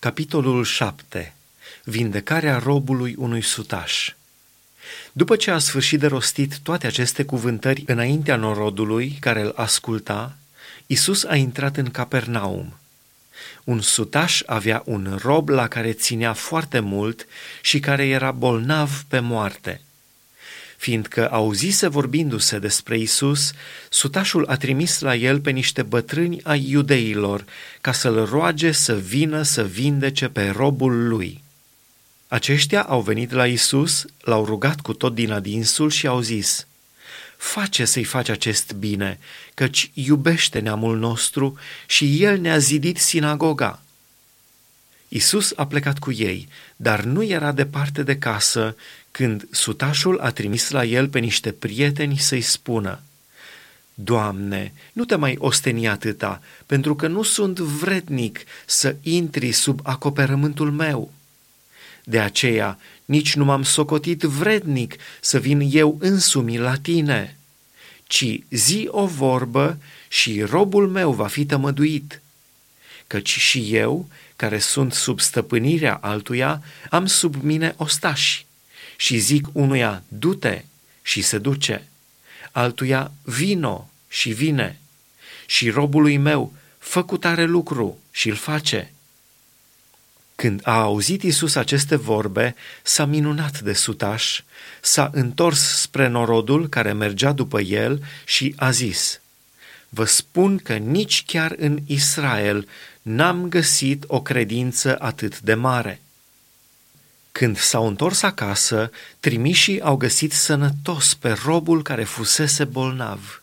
Capitolul 7. Vindecarea robului unui sutaș. După ce a sfârșit de rostit toate aceste cuvântări înaintea norodului care îl asculta, Iisus a intrat în Capernaum. Un sutaș avea un rob la care ținea foarte mult și care era bolnav pe moarte. Fiindcă auzise vorbindu-se despre Iisus, sutașul a trimis la el pe niște bătrâni ai iudeilor ca să-l roage să vină să vindece pe robul lui. Aceștia au venit la Iisus, l-au rugat cu tot din adinsul și au zis: „Face să-i faci acest bine, căci iubește neamul nostru și el ne-a zidit sinagoga.” Iisus a plecat cu ei, dar nu era departe de casă când sutașul a trimis la el pe niște prieteni să-i spună: „Doamne, nu te mai osteni atâta, pentru că nu sunt vrednic să intri sub acoperământul meu. De aceea nici nu m-am socotit vrednic să vin eu însumi la tine, ci zi o vorbă și robul meu va fi tămăduit. Căci și eu, care sunt sub stăpânirea altuia, am sub mine ostași și zic unuia: du-te, și se duce, altuia: vino, și vine, și robului meu: fă cutare lucru, și îl face.” Când a auzit Iisus aceste vorbe, s-a minunat de sutaș, s-a întors spre norodul care mergea după el și a zis: „Vă spun că nici chiar în Israel n-am găsit o credință atât de mare.” Când s-au întors acasă, trimișii au găsit sănătos pe robul care fusese bolnav.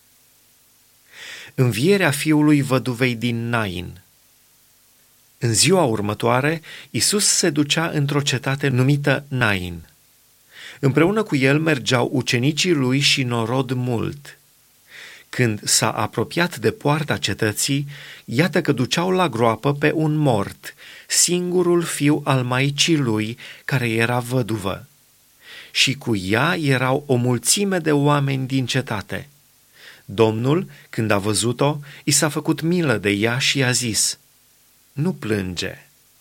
Învierea fiului văduvei din Nain. În ziua următoare, Iisus se ducea într-o cetate numită Nain. Împreună cu el mergeau ucenicii lui și norod mult. Când s-a apropiat de poarta cetății, iată că duceau la groapă pe un mort, singurul fiu al maicii lui, care era văduvă. Și cu ea erau o mulțime de oameni din cetate. Domnul, când a văzut-o, i s-a făcut milă de ea și i-a zis: „Nu plânge.”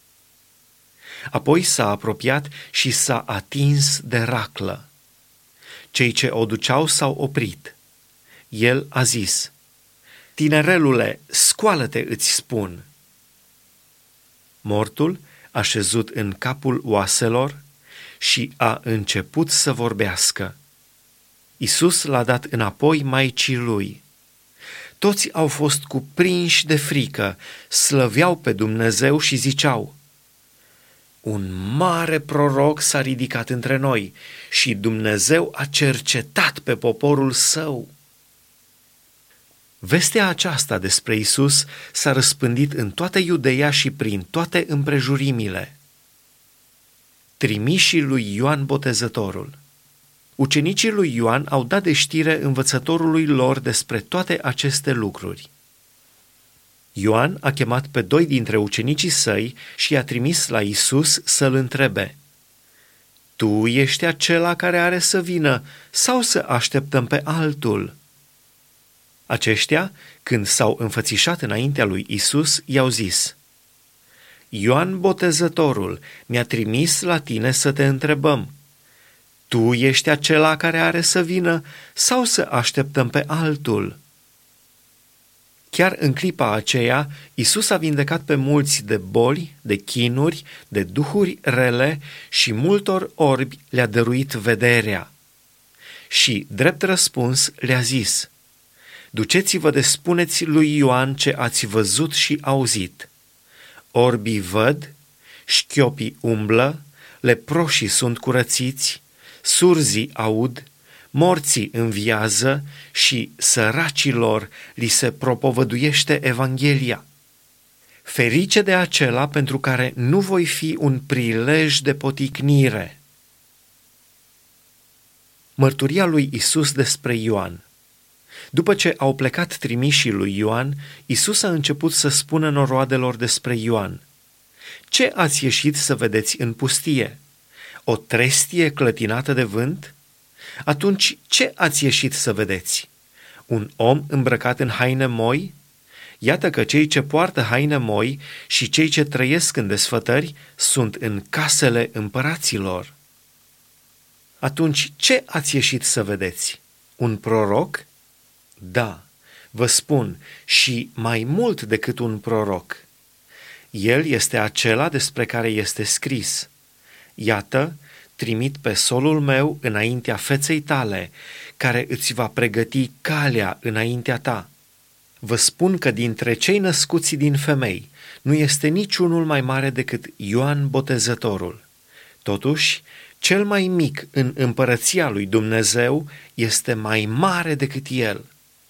Apoi s-a apropiat și s-a atins de raclă. Cei ce o duceau s-au oprit. El a zis: „Tinerelule, scoală-te, îți spun.” Mortul a șezut în capul oaselor și a început să vorbească. Iisus l-a dat înapoi maicii lui. Toți au fost cuprinși de frică, slăveau pe Dumnezeu și ziceau: „Un mare proroc s-a ridicat între noi și Dumnezeu a cercetat pe poporul său.” Vestea aceasta despre Iisus s-a răspândit în toată Iudeea și prin toate împrejurimile. Trimișii lui Ioan Botezătorul. Ucenicii lui Ioan au dat de știre învățătorului lor despre toate aceste lucruri. Ioan a chemat pe 2 dintre ucenicii săi și i-a trimis la Iisus să-l întrebe: „Tu ești acela care are să vină sau să așteptăm pe altul?” Aceștia, când s-au înfățișat înaintea lui Iisus, i-au zis: „Ioan Botezătorul ne-a trimis la tine să te întrebăm: tu ești acela care are să vină sau să așteptăm pe altul?” Chiar în clipa aceea, Iisus a vindecat pe mulți de boli, de chinuri, de duhuri rele și multor orbi le-a dăruit vederea. Și, drept răspuns, le-a zis: „Duceți-vă de spuneți lui Ioan ce ați văzut și auzit. Orbii văd, șchiopii umblă, leproșii sunt curățiți, surzii aud, morții înviază și săracilor li se propovăduiește Evanghelia. Ferice de acela pentru care nu voi fi un prilej de poticnire.” Mărturia lui Iisus despre Ioan. După ce au plecat trimișii lui Ioan, Iisus a început să spună noroadelor despre Ioan: „Ce ați ieșit să vedeți în pustie? O trestie clătinată de vânt? Atunci ce ați ieșit să vedeți? Un om îmbrăcat în haine moi? Iată că cei ce poartă haine moi și cei ce trăiesc în desfătări sunt în casele împăraților. Atunci, ce ați ieșit să vedeți? Un proroc? Da, vă spun, și mai mult decât un proroc. El este acela despre care este scris: Iată, trimit pe solul meu înaintea feței tale, care îți va pregăti calea înaintea ta. Vă spun că dintre cei născuți din femei nu este niciunul mai mare decât Ioan Botezătorul. Totuși, cel mai mic în împărăția lui Dumnezeu este mai mare decât el.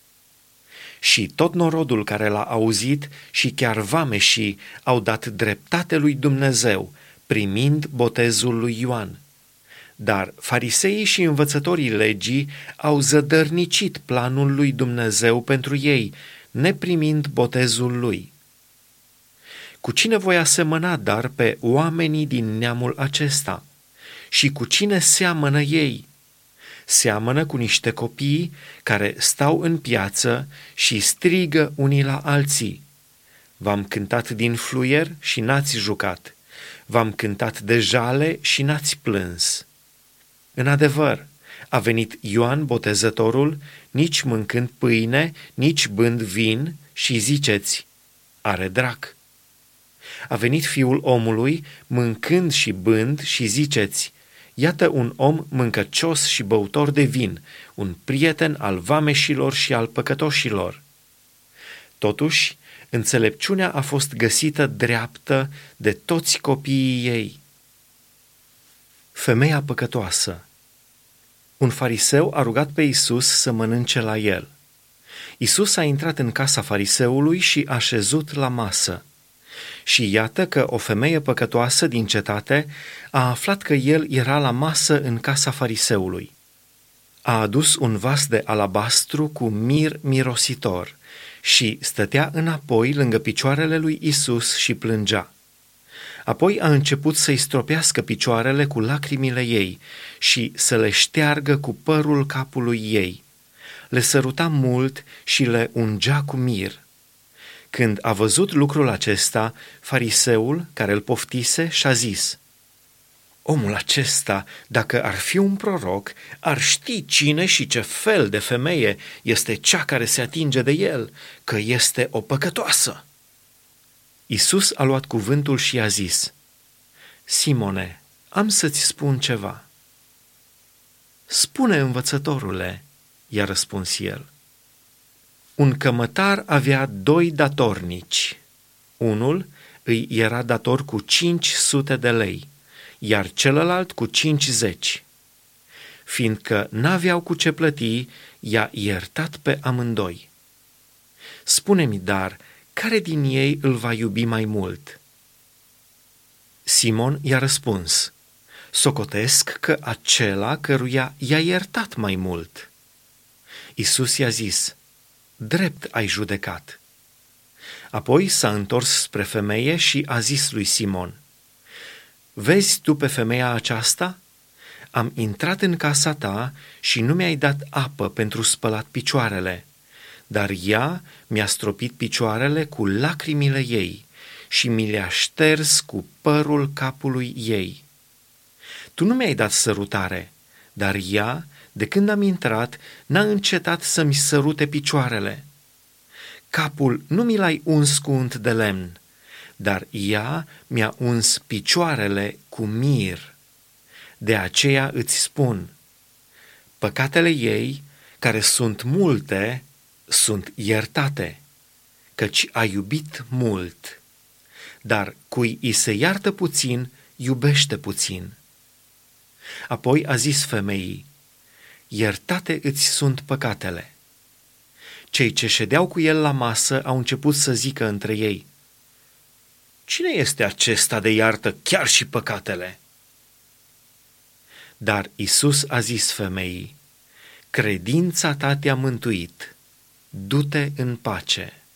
Și tot norodul care l-a auzit și chiar vameșii au dat dreptate lui Dumnezeu, primind botezul lui Ioan. Dar fariseii și învățătorii legii au zădărnicit planul lui Dumnezeu pentru ei, neprimind botezul lui. Cu cine voi asemăna dar pe oamenii din neamul acesta? Și cu cine seamănă ei? Seamănă cu niște copii care stau în piață și strigă unii la alții: V-am cântat din fluier și n-ați jucat, v-am cântat de jale și n-ați plâns. În adevăr, a venit Ioan Botezătorul, nici mâncând pâine, nici bând vin, și ziceți: are drac. A venit Fiul omului, mâncând și bând, și ziceți: iată un om mâncăcios și băutor de vin, un prieten al vameșilor și al păcătoșilor. Totuși, înțelepciunea a fost găsită dreaptă de toți copiii ei. Femeia păcătoasă. Un fariseu a rugat pe Iisus să mănânce la el. Iisus a intrat în casa fariseului și a șezut la masă. Și iată că o femeie păcătoasă din cetate a aflat că el era la masă în casa fariseului. A adus un vas de alabastru cu mir mirositor și stătea înapoi lângă picioarele lui Iisus și plângea. Apoi a început să-i stropească picioarele cu lacrimile ei și să le șteargă cu părul capului ei. Le săruta mult și le ungea cu mir. Când a văzut lucrul acesta, fariseul care îl poftise și-a zis: omul acesta, dacă ar fi un proroc, ar ști cine și ce fel de femeie este cea care se atinge de el, că este o păcătoasă. Iisus a luat cuvântul și i-a zis: Simone, am să-ți spun ceva. Spune, învățătorule, i-a răspuns el. Un cămătar avea 2 datornici. Unul îi era dator cu 500 de lei, iar celălalt cu 50. Fiindcă n-aveau cu ce plăti, i-a iertat pe amândoi. Spune-mi dar, care din ei îl va iubi mai mult? Simon i-a răspuns: socotesc că acela căruia i-a iertat mai mult. Iisus i-a zis: drept ai judecat. Apoi s-a întors spre femeie și a zis lui Simon: vezi tu pe femeia aceasta? Am intrat în casa ta și nu mi-ai dat apă pentru spălat picioarele, dar ea mi-a stropit picioarele cu lacrimile ei și mi le-a șters cu părul capului ei. Tu nu mi-ai dat sărutare, dar ea, de când am intrat, n-a încetat să-mi sărute picioarele. Capul nu mi l-ai uns cu unt de lemn, dar ea mi-a uns picioarele cu mir. De aceea îți spun, păcatele ei, care sunt multe, sunt iertate, căci a iubit mult. Dar cui îi se iartă puțin, iubește puțin. Apoi a zis femeii: iertate îți sunt păcatele. Cei ce ședeau cu el la masă au început să zică între ei: cine este acesta de iartă chiar și păcatele? Dar Iisus a zis femeii: credința ta te-a mântuit, du-te în pace.